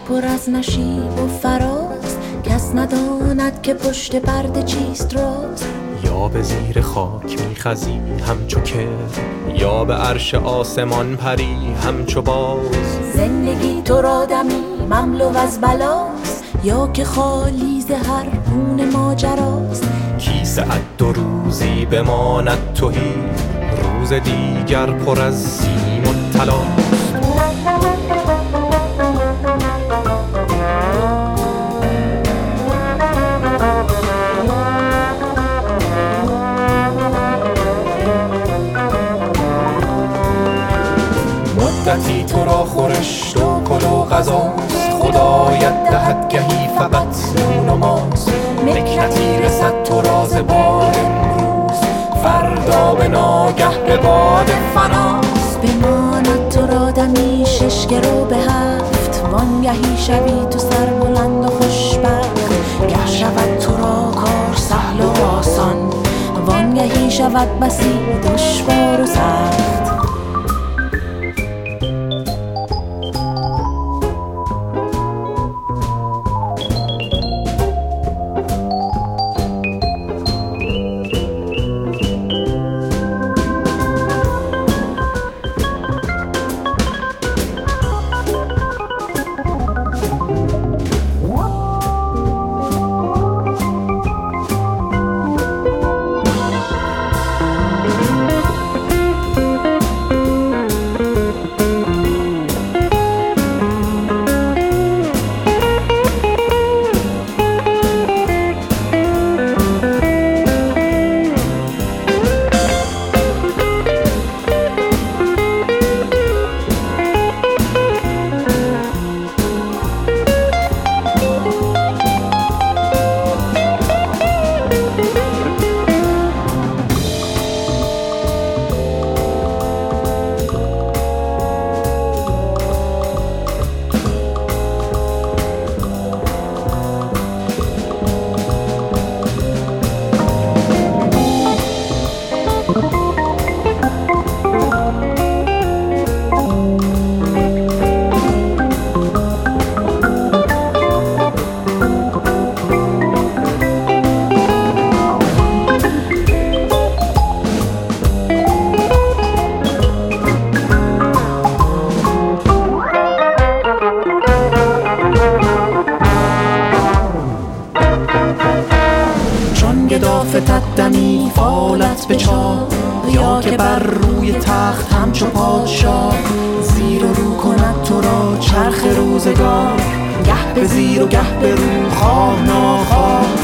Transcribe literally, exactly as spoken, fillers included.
پر از نشیب و فراز، کس نداند که پشت پرده چیست راز. یا به زیر خاک میخزی همچو که، یا به عرش آسمان پری همچو باز. زندگی تو را دمی مملو از بلاست، یا که خالی ز هر گونه ماجراست. کیسه ات دو روزی بماند تهی، روز دیگر پر از سیم و طلاست. مدتی تو را خورشت و کل و غذاست، خدایت دهد گهی فقط نون و ماست. مکنتی رسد تو را ز باد امروز، فردا به ناگه به باد فناست. بماند تو را دمی شش گرو به هفت، وانگهی شوی تو سر بلند و خوشبخت. گه شود تو را کار سهل و آسان، وانگهی شود بسی دشوار و سخت. فتد دمی فالت به چاه، یا که بر روی تخت همچو پادشاه. زیر و رو کند تو را چرخ روزگار، گه به زیر و گه به رو خواه ناخواه.